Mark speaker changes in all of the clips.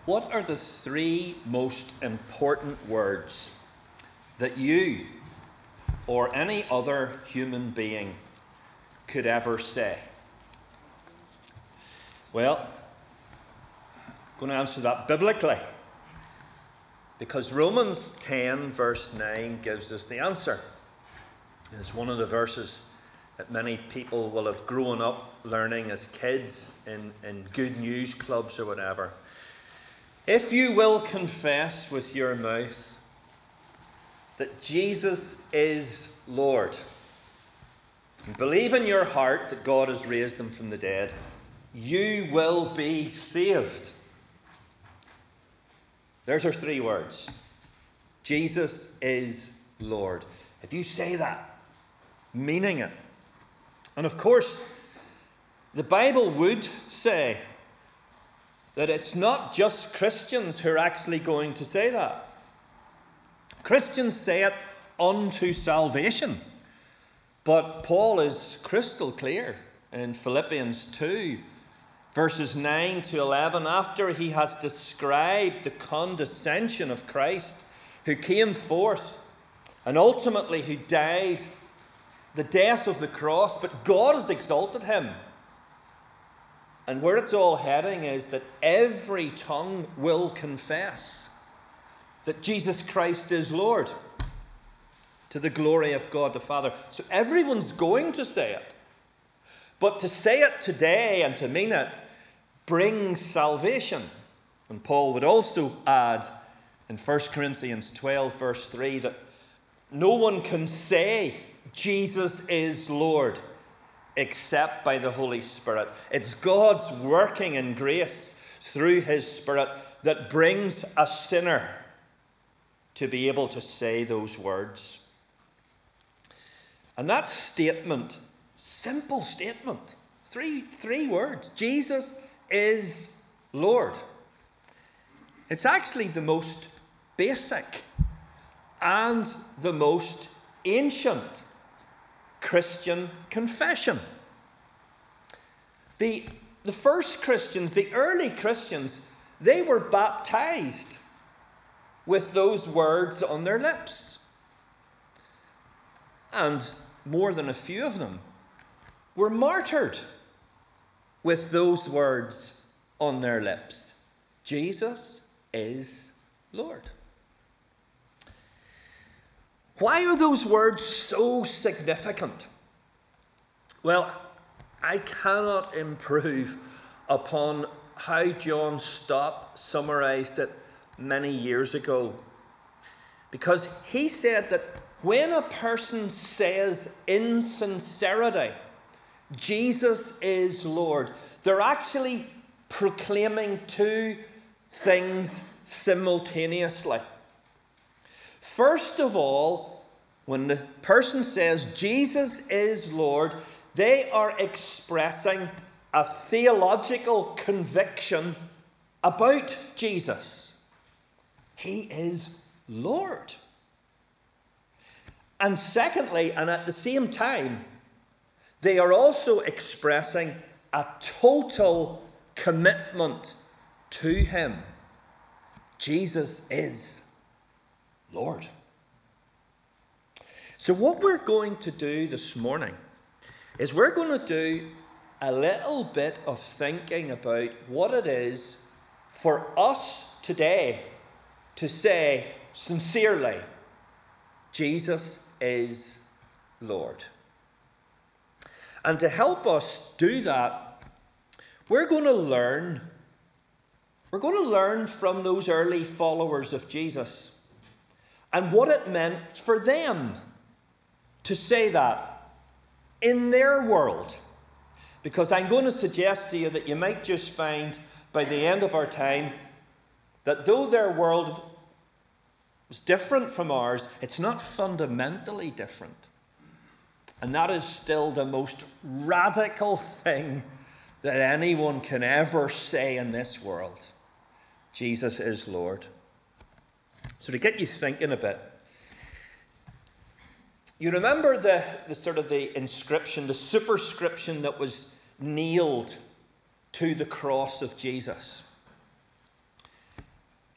Speaker 1: What are the three most important words that you or any other human being could ever say? Well, I'm going to answer that biblically, because Romans 10 verse 9 gives us the answer. It's one of the verses that many people will have grown up learning as kids in good news clubs or whatever. If you will confess with your mouth that Jesus is Lord, and believe in your heart that God has raised him from the dead, you will be saved. There's our three words. Jesus is Lord. If you say that, meaning it. And of course, the Bible would say that it's not just Christians who are actually going to say that. Christians say it unto salvation. But Paul is crystal clear in Philippians 2, verses 9 to 11, after he has described the condescension of Christ, who came forth and ultimately who died the death of the cross, but God has exalted him. And where it's all heading is that every tongue will confess that Jesus Christ is Lord, to the glory of God the Father. So everyone's going to say it. But to say it today and to mean it brings salvation. And Paul would also add in 1 Corinthians 12 verse 3 that no one can say Jesus is Lord except by the Holy Spirit. It's God's working in grace through his Spirit that brings a sinner to be able to say those words. And that statement, simple statement, three words, Jesus is Lord. It's actually the most basic and the most ancient Christian confession. The first Christians, the early Christians, they were baptized with those words on their lips. And more than a few of them were martyred with those words on their lips. Jesus is Lord. Why are those words so significant? Well, I cannot improve upon how John Stott summarized it many years ago. Because he said that when a person says in sincerity, Jesus is Lord, they're actually proclaiming two things simultaneously. First of all, when the person says Jesus is Lord, they are expressing a theological conviction about Jesus. He is Lord. And secondly, and at the same time, they are also expressing a total commitment to him. Jesus is Lord. So what we're going to do this morning is we're going to do a little bit of thinking about what it is for us today to say sincerely, Jesus is Lord. And to help us do that, we're going to learn from those early followers of Jesus and what it meant for them to say that in their world. Because I'm going to suggest to you that you might just find by the end of our time that though their world was different from ours, it's not fundamentally different. And that is still the most radical thing that anyone can ever say in this world. Jesus is Lord. So to get you thinking a bit, you remember the sort of the inscription, the superscription that was nailed to the cross of Jesus.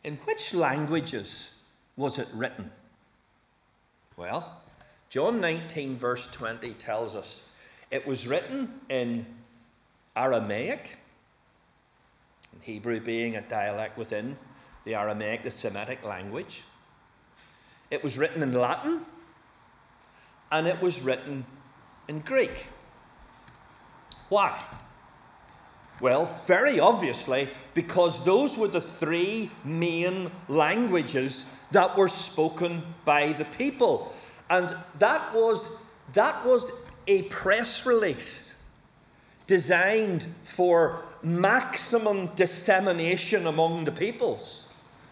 Speaker 1: In which languages was it written? Well, John 19 verse 20 tells us it was written in Aramaic, Hebrew being a dialect within the Aramaic, the Semitic language. It was written in Latin, and it was written in Greek. Why? Well, very obviously, because those were the three main languages that were spoken by the people. And that was a press release designed for maximum dissemination among the peoples.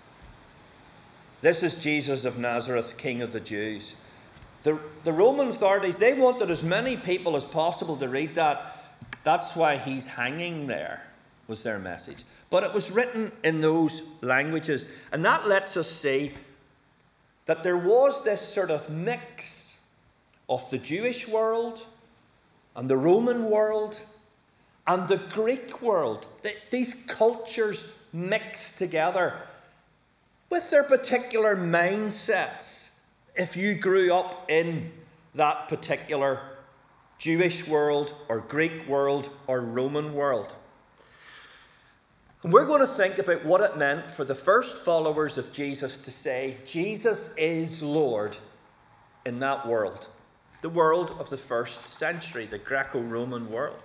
Speaker 1: This is Jesus of Nazareth, King of the Jews. The Roman authorities, they wanted as many people as possible to read that. That's why he's hanging there, was their message. But it was written in those languages. And that lets us see that there was this sort of mix of the Jewish world and the Roman world and the Greek world. These cultures mixed together with their particular mindsets if you grew up in that particular Jewish world or Greek world or Roman world. And we're going to think about what it meant for the first followers of Jesus to say, Jesus is Lord in that world. The world of the first century, the Greco-Roman world.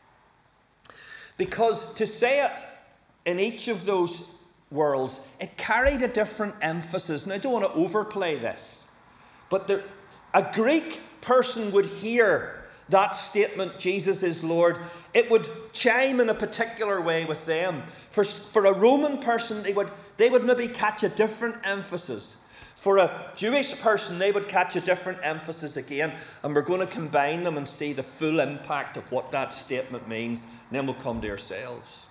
Speaker 1: Because to say it in each of those worlds, it carried a different emphasis. And I don't want to overplay this. But a Greek person would hear that statement, Jesus is Lord, it would chime in a particular way with them. For a Roman person, they would maybe catch a different emphasis. For a Jewish person, they would catch a different emphasis again. And we're going to combine them and see the full impact of what that statement means. And then we'll come to ourselves.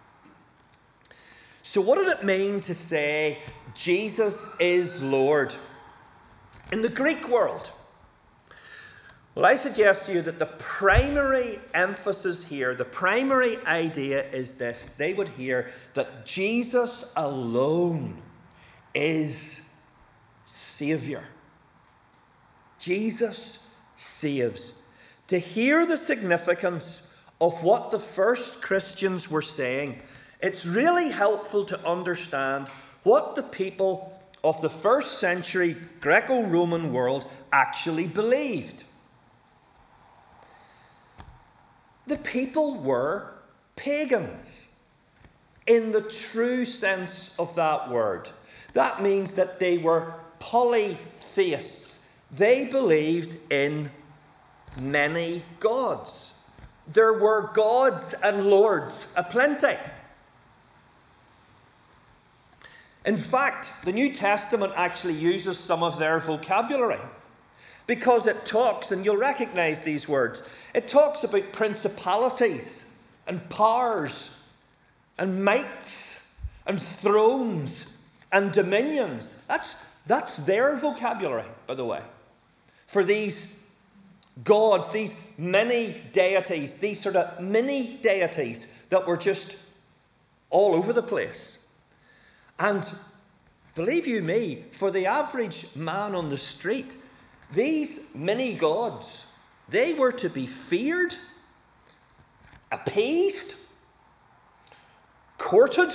Speaker 1: So what did it mean to say, Jesus is Lord? In the Greek world, well, I suggest to you that the primary emphasis here, the primary idea is this. They would hear that Jesus alone is Savior. Jesus saves. To hear the significance of what the first Christians were saying, it's really helpful to understand what the people of the first century Greco-Roman world actually believed. The people were pagans in the true sense of that word. That means that they were polytheists. They believed in many gods. There were gods and lords aplenty. In fact, the New Testament actually uses some of their vocabulary. Because it talks, and you'll recognize these words, it talks about principalities and powers and mights and thrones and dominions. That's their vocabulary, by the way. For these gods, these many deities, these sort of mini deities that were just all over the place. And believe you me, for the average man on the street, these mini gods, they were to be feared, appeased, courted,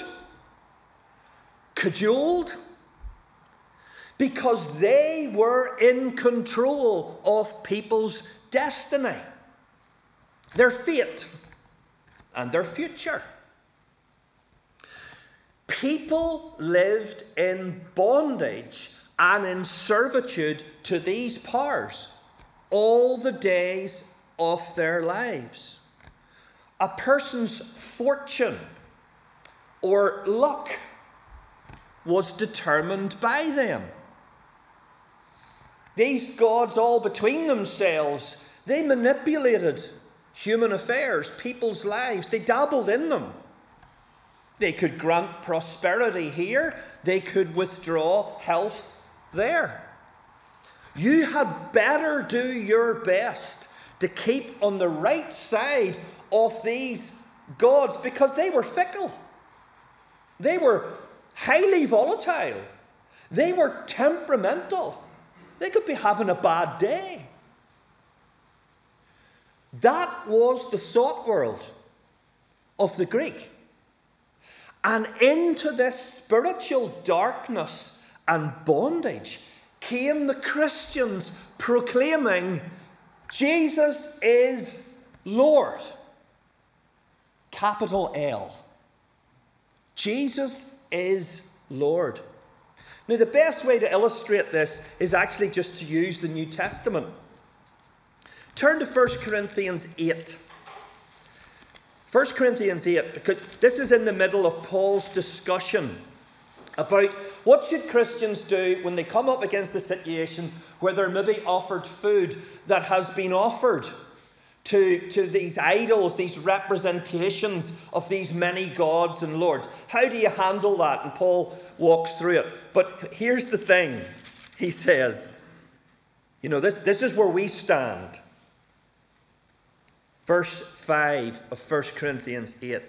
Speaker 1: cajoled, because they were in control of people's destiny, their fate, and their future. People lived in bondage and in servitude to these powers all the days of their lives. A person's fortune or luck was determined by them. These gods, all between themselves, they manipulated human affairs, people's lives. They dabbled in them. They could grant prosperity here. They could withdraw health there. You had better do your best to keep on the right side of these gods because they were fickle. They were highly volatile. They were temperamental. They could be having a bad day. That was the thought world of the Greek. And into this spiritual darkness and bondage came the Christians proclaiming, Jesus is Lord. Capital L. Jesus is Lord. Now, the best way to illustrate this is actually just to use the New Testament. Turn to 1 Corinthians 8. 1 Corinthians 8, because this is in the middle of Paul's discussion about what should Christians do when they come up against a situation where they're maybe offered food that has been offered to these idols, these representations of these many gods and lords. How do you handle that? And Paul walks through it. But here's the thing, he says. This is where we stand. Verse 5 of 1 Corinthians 8.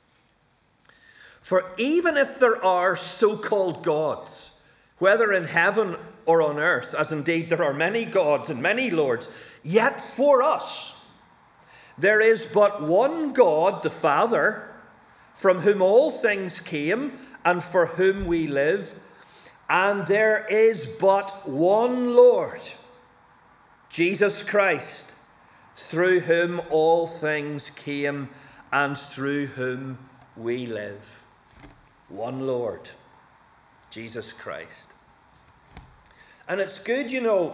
Speaker 1: For even if there are so-called gods, whether in heaven or on earth, as indeed there are many gods and many lords, yet for us there is but one God, the Father, from whom all things came and for whom we live, and there is but one Lord, Jesus Christ, through whom all things came and through whom we live. One Lord, Jesus Christ. And it's good,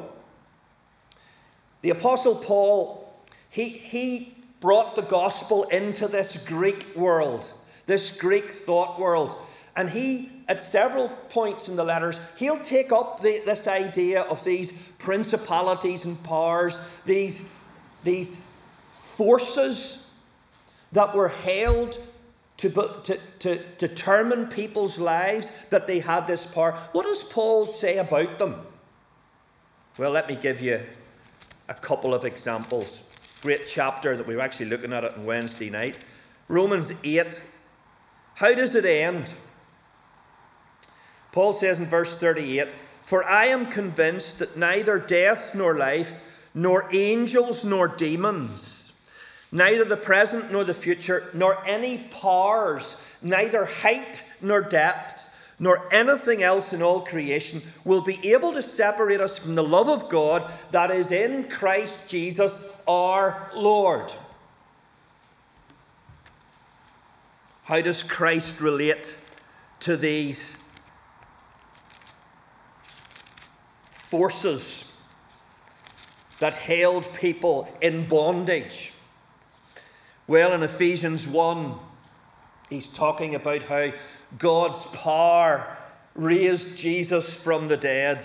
Speaker 1: the Apostle Paul, he brought the gospel into this Greek world, this Greek thought world. And he, at several points in the letters, he'll take up this idea of these principalities and powers, these forces that were held to determine people's lives, that they had this power. What does Paul say about them? Well, let me give you a couple of examples. Great chapter that we were actually looking at it on Wednesday night. Romans 8. How does it end? Paul says in verse 38, for I am convinced that neither death nor life, nor angels nor demons, neither the present nor the future, nor any powers, neither height nor depth, nor anything else in all creation will be able to separate us from the love of God that is in Christ Jesus our Lord. How does Christ relate to these forces that held people in bondage? Well, in Ephesians 1, he's talking about how God's power raised Jesus from the dead.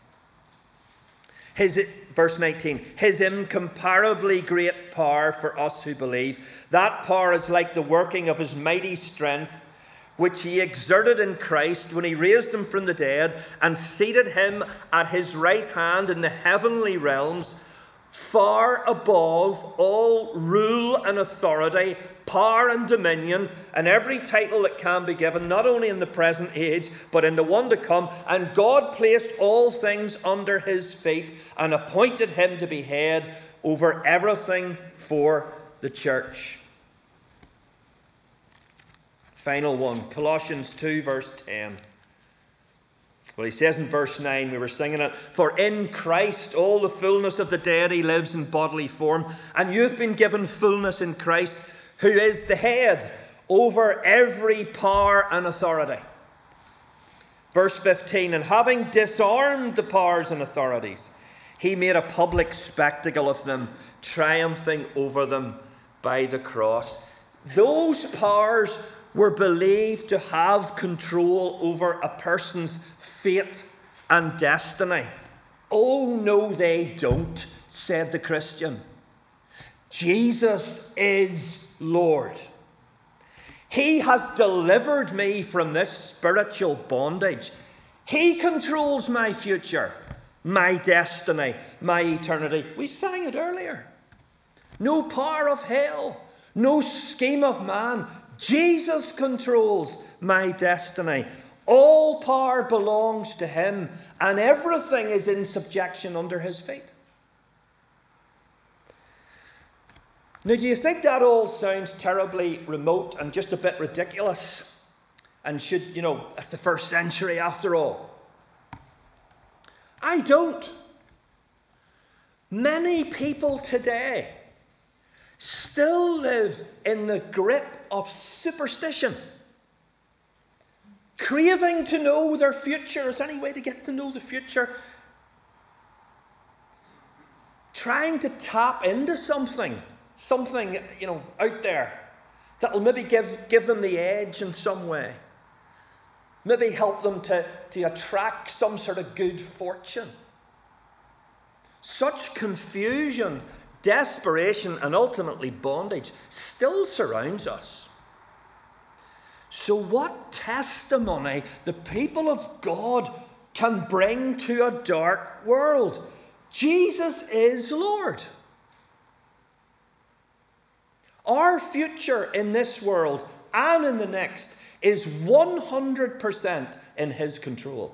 Speaker 1: Verse 19, his incomparably great power for us who believe. That power is like the working of his mighty strength, which he exerted in Christ when he raised him from the dead and seated him at his right hand in the heavenly realms, far above all rule and authority, power and dominion, and every title that can be given, not only in the present age, but in the one to come. And God placed all things under his feet and appointed him to be head over everything for the church. Final one, Colossians 2, verse 10. Well, he says in verse 9, we were singing it, for in Christ all the fullness of the deity lives in bodily form, and you've been given fullness in Christ, who is the head over every power and authority. Verse 15, and having disarmed the powers and authorities, he made a public spectacle of them, triumphing over them by the cross. Those powers were believed to have control over a person's fate and destiny. Oh, no, they don't, said the Christian. Jesus is Lord. He has delivered me from this spiritual bondage. He controls my future, my destiny, my eternity. We sang it earlier. No power of hell, no scheme of man. Jesus controls my destiny. All power belongs to him, and everything is in subjection under his feet. Now, do you think that all sounds terribly remote and just a bit ridiculous? And should, it's the first century after all. I don't. Many people today still live in the grip of superstition, craving to know their future. Is there any way to get to know the future? Trying to tap into something out there that will maybe give them the edge in some way. Maybe help them to attract some sort of good fortune. Such confusion, desperation, and ultimately bondage still surrounds us. So what testimony the people of God can bring to a dark world? Jesus is Lord. Our future in this world and in the next is 100% in his control.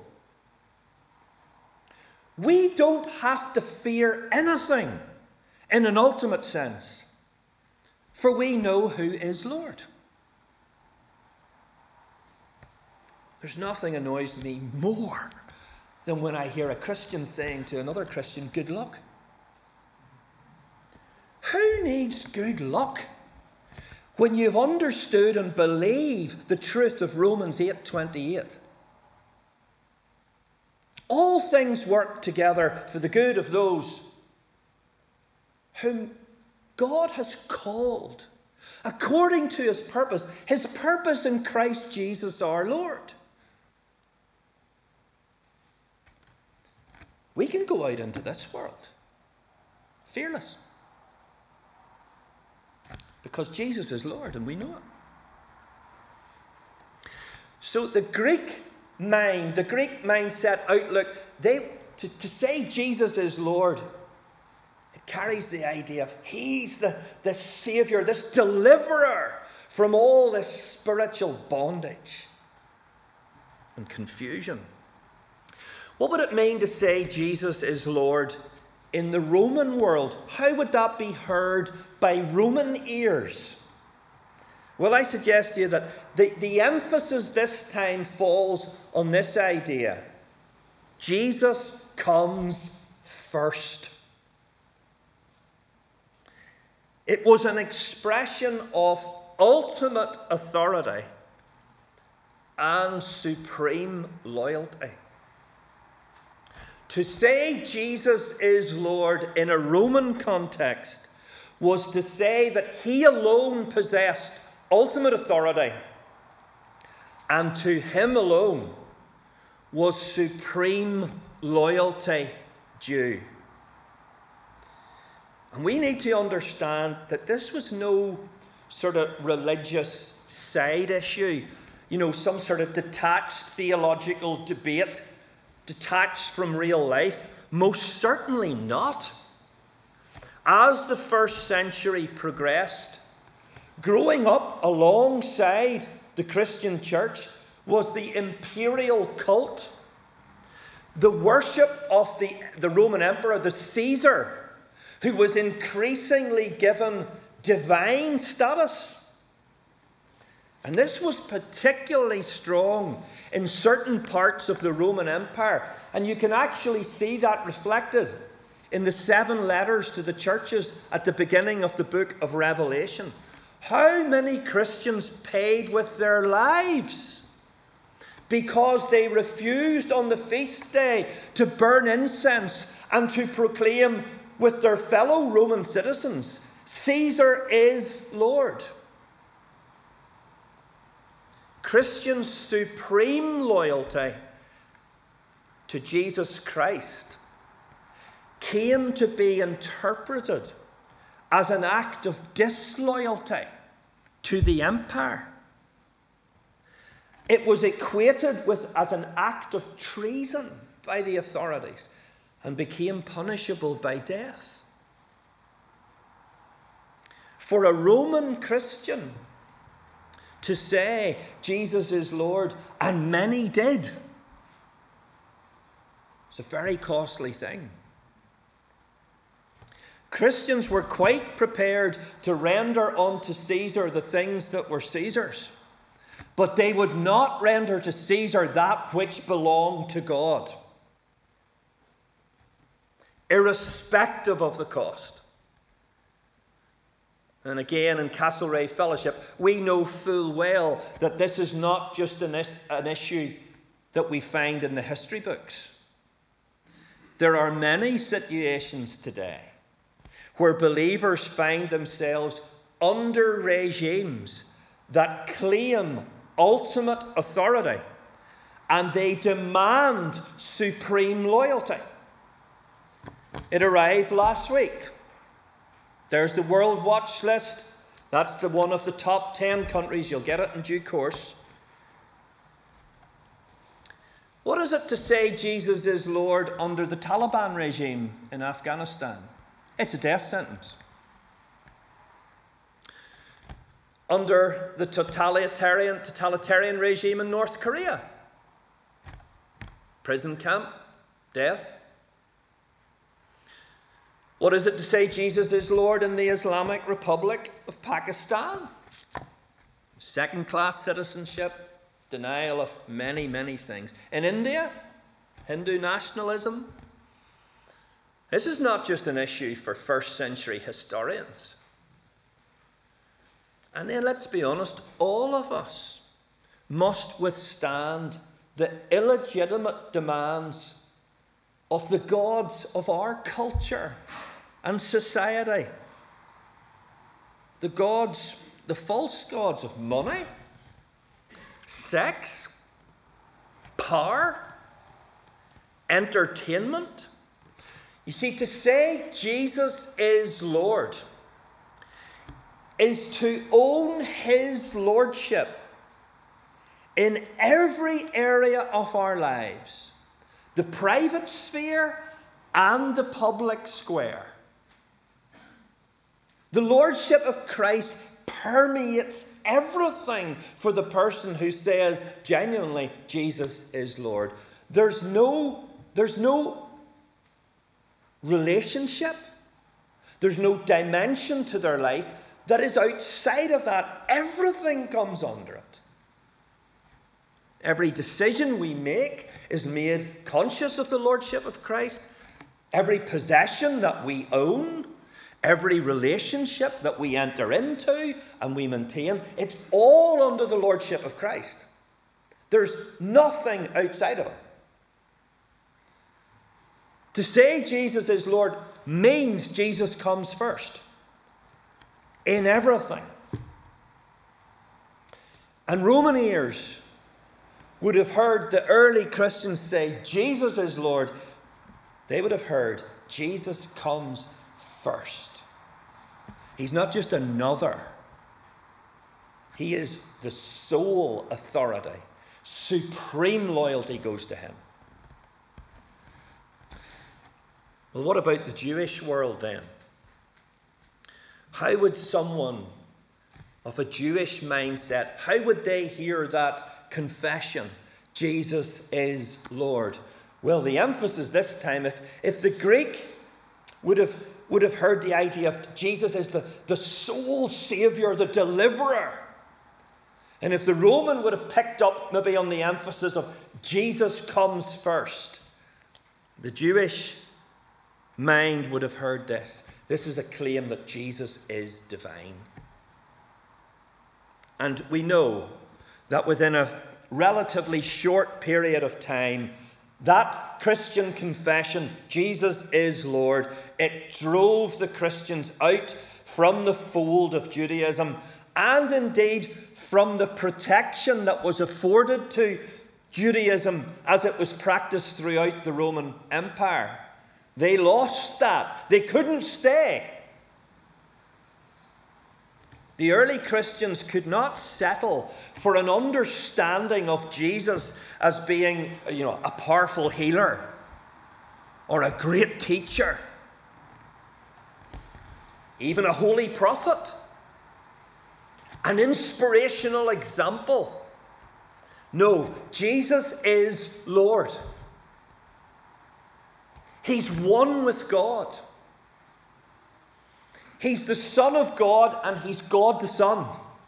Speaker 1: We don't have to fear anything in an ultimate sense, for we know who is Lord. There's nothing annoys me more than when I hear a Christian saying to another Christian, good luck. Who needs good luck when you've understood and believe the truth of Romans 8:28? All things work together for the good of those whom God has called according to his purpose in Christ Jesus our Lord. We can go out into this world fearless, because Jesus is Lord and we know it. So the Greek mindset outlook, to say Jesus is Lord, it carries the idea of he's the Saviour, this deliverer from all this spiritual bondage and confusion. What would it mean to say Jesus is Lord in the Roman world? How would that be heard by Roman ears? Well, I suggest to you that the emphasis this time falls on this idea. Jesus comes first. It was an expression of ultimate authority and supreme loyalty. To say Jesus is Lord in a Roman context was to say that he alone possessed ultimate authority, and to him alone was supreme loyalty due. And we need to understand that this was no sort of religious side issue, some sort of detached theological debate, detached from real life. Most certainly not. As the first century progressed, growing up alongside the Christian church was the imperial cult, the worship of the Roman emperor, the Caesar, who was increasingly given divine status. And this was particularly strong in certain parts of the Roman Empire. And you can actually see that reflected in the 7 letters to the churches at the beginning of the book of Revelation. How many Christians paid with their lives because they refused on the feast day to burn incense and to proclaim with their fellow Roman citizens, Caesar is Lord. Christians' supreme loyalty to Jesus Christ came to be interpreted as an act of disloyalty to the empire. It was equated as an act of treason by the authorities and became punishable by death. For a Roman Christian to say Jesus is Lord, and many did. It's a very costly thing. Christians were quite prepared to render unto Caesar the things that were Caesar's, but they would not render to Caesar that which belonged to God, irrespective of the cost. And again, in Castlereagh Fellowship, we know full well that this is not just an issue that we find in the history books. There are many situations today where believers find themselves under regimes that claim ultimate authority, and they demand supreme loyalty. It arrived last week. There's the World Watch list. That's the one of the top 10 countries. You'll get it in due course. What is it to say Jesus is Lord under the Taliban regime in Afghanistan? It's a death sentence. Under the totalitarian regime in North Korea, prison camp, death. What is it to say Jesus is Lord in the Islamic Republic of Pakistan? Second-class citizenship, denial of many, many things. In India, Hindu nationalism. This is not just an issue for first-century historians. And then, let's be honest, all of us must withstand the illegitimate demands of the gods of our culture and society. The gods, the false gods of money, sex, power, entertainment. You see, to say Jesus is Lord is to own his lordship in every area of our lives, the private sphere and the public square. The lordship of Christ permeates everything for the person who says genuinely, Jesus is Lord. There's no relationship, there's no dimension to their life that is outside of that. Everything comes under it. Every decision we make is made conscious of the lordship of Christ. Every possession that we own, every relationship that we enter into and we maintain, it's all under the lordship of Christ. There's nothing outside of it. To say Jesus is Lord means Jesus comes first in everything. And Roman ears would have heard the early Christians say, Jesus is Lord. They would have heard, Jesus comes first. He's not just another. He is the sole authority. Supreme loyalty goes to him. Well, what about the Jewish world then? How would someone of a Jewish mindset, how would they hear that confession, Jesus is Lord? Well, the emphasis this time, if the Greek would have heard the idea of Jesus as the sole Saviour, the deliverer, and if the Roman would have picked up maybe on the emphasis of Jesus comes first, the Jewish mind would have heard this. This is a claim that Jesus is divine. And we know that within a relatively short period of time, that Christian confession, Jesus is Lord, it drove the Christians out from the fold of Judaism and indeed from the protection that was afforded to Judaism as it was practiced throughout the Roman Empire. They lost that. They couldn't stay. The early Christians could not settle for an understanding of Jesus as being, a powerful healer or a great teacher, even a holy prophet. an inspirational example. No, Jesus is Lord. He's one with God. He's the Son of God, and He's God the Son.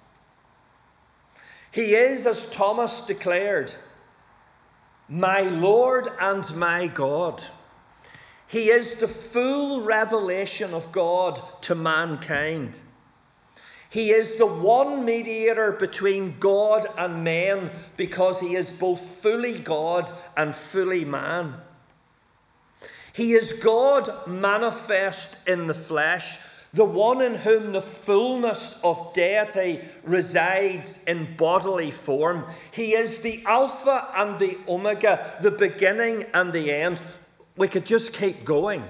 Speaker 1: He is, as Thomas declared, my Lord and my God. He is the full revelation of God to mankind. He is the one mediator between God and men, because He is both fully God and fully man. He is God manifest in the flesh, the one in whom the fullness of deity resides in bodily form. He is the Alpha and the Omega, the beginning and the end. We could just keep going.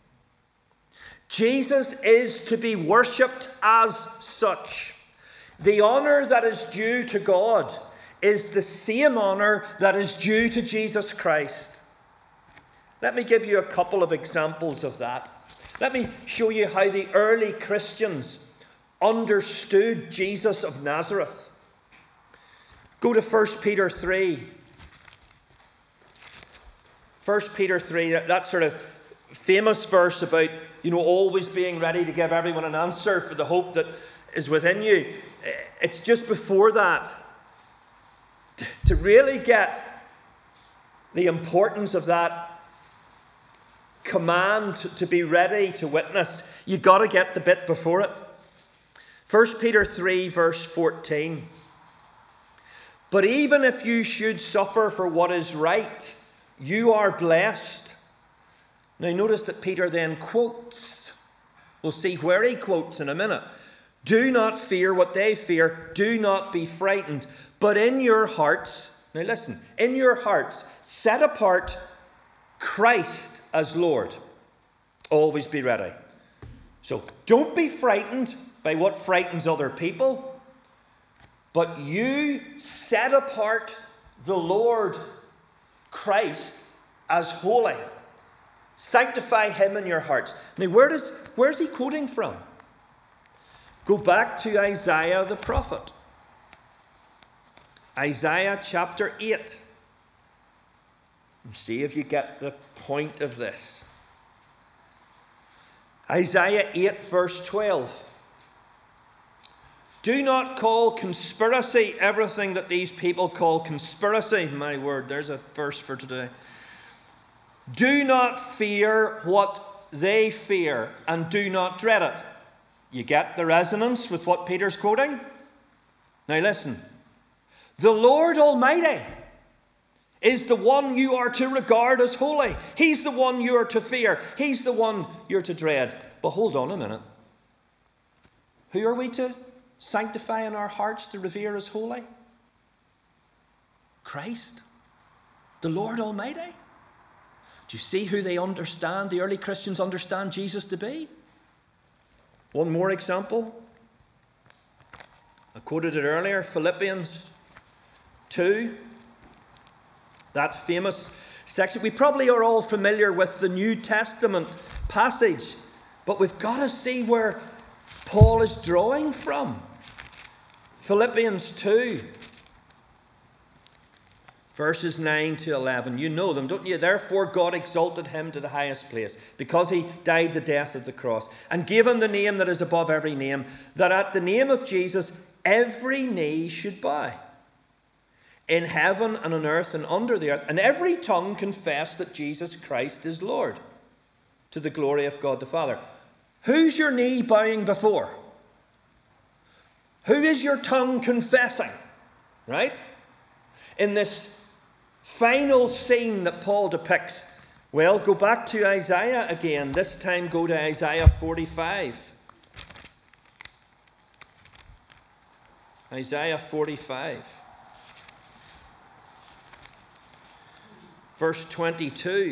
Speaker 1: Jesus is to be worshipped as such. The honor that is due to God is the same honor that is due to Jesus Christ. Let me give you a couple of examples of that. Let me show you how the early Christians understood Jesus of Nazareth. Go to 1 Peter 3. 1 Peter 3, that sort of famous verse about, always being ready to give everyone an answer for the hope that is within you. It's just before that. To really get the importance of that command to be ready to witness, you've got to get the bit before it. 1 Peter 3, verse 14. But even if you should suffer for what is right, you are blessed. Now notice that Peter then quotes. We'll see where he quotes in a minute. Do not fear what they fear. Do not be frightened. But in your hearts, now listen, in your hearts, set apart Christ as Lord. Always be ready. So don't be frightened by what frightens other people, but you set apart the Lord Christ as holy. Sanctify Him in your hearts. Now where's he quoting from? Go back to Isaiah the prophet. Isaiah chapter 8. See if you get the point of this. Isaiah 8, verse 12. Do not call conspiracy everything that these people call conspiracy. My word, there's a verse for today. Do not fear what they fear, and do not dread it. You get the resonance with what Peter's quoting? Now listen. The Lord Almighty is the one you are to regard as holy. He's the one you are to fear. He's the one you're to dread. But hold on a minute. Who are we to sanctify in our hearts, to revere as holy? Christ, the Lord Almighty. Do you see who they understand, the early Christians understand Jesus to be? One more example. I quoted it earlier, Philippians 2. That famous section. We probably are all familiar with the New Testament passage, but we've got to see where Paul is drawing from. Philippians 2, verses 9 to 11. You know them, don't you? Therefore God exalted him to the highest place, because he died the death of the cross, and gave him the name that is above every name, that at the name of Jesus every knee should bow, in heaven and on earth and under the earth, and every tongue confess that Jesus Christ is Lord, to the glory of God the Father. Who's your knee bowing before? Who is your tongue confessing? Right? In this final scene that Paul depicts, well, go back to Isaiah again. This time go to Isaiah 45. Isaiah 45. Verse 22.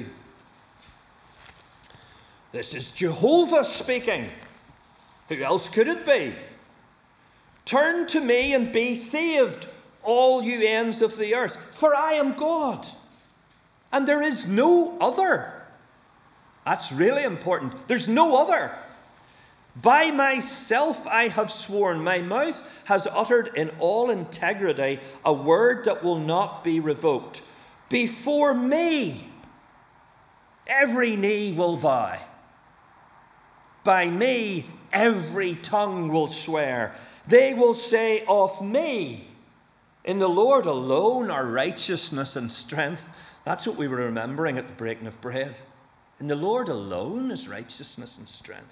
Speaker 1: This is Jehovah speaking. Who else could it be? Turn to me and be saved, all you ends of the earth, for I am God, and there is no other. That's really important. There's no other. By myself I have sworn, my mouth has uttered in all integrity a word that will not be revoked. Before me, every knee will bow. By me, every tongue will swear. They will say of me, in the Lord alone are righteousness and strength. That's what we were remembering at the breaking of bread. In the Lord alone is righteousness and strength.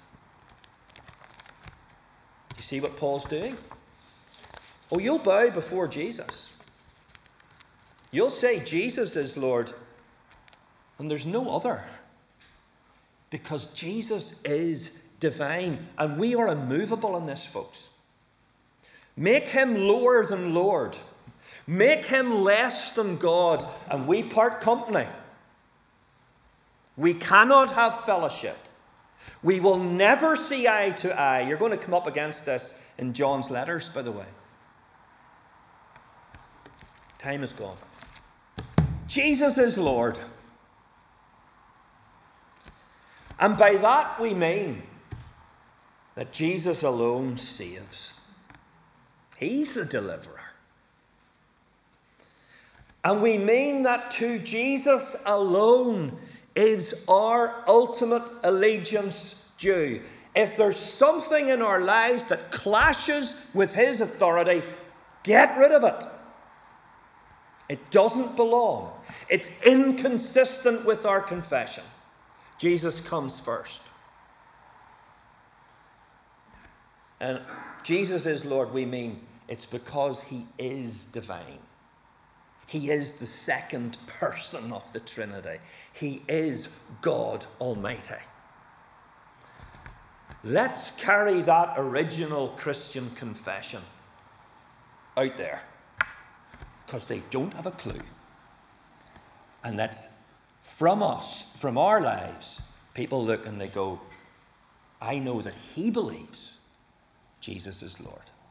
Speaker 1: You see what Paul's doing? Oh, you'll bow before Jesus. You'll say Jesus is Lord, and there's no other. Because Jesus is divine, and we are immovable in this, folks. Make him lower than Lord. Make him less than God, and we part company. We cannot have fellowship. We will never see eye to eye. You're going to come up against this in John's letters, by the way. Time is gone. Jesus is Lord. And by that we mean that Jesus alone saves. He's the deliverer. And we mean that to Jesus alone is our ultimate allegiance due. If there's something in our lives that clashes with his authority, get rid of it. It doesn't belong. It's inconsistent with our confession. Jesus comes first. And Jesus is Lord, we mean it's because he is divine. He is the second person of the Trinity. He is God Almighty. Let's carry that original Christian confession out there, because they don't have a clue. And let's, from us, from our lives, people look and they go, I know that he believes Jesus is Lord.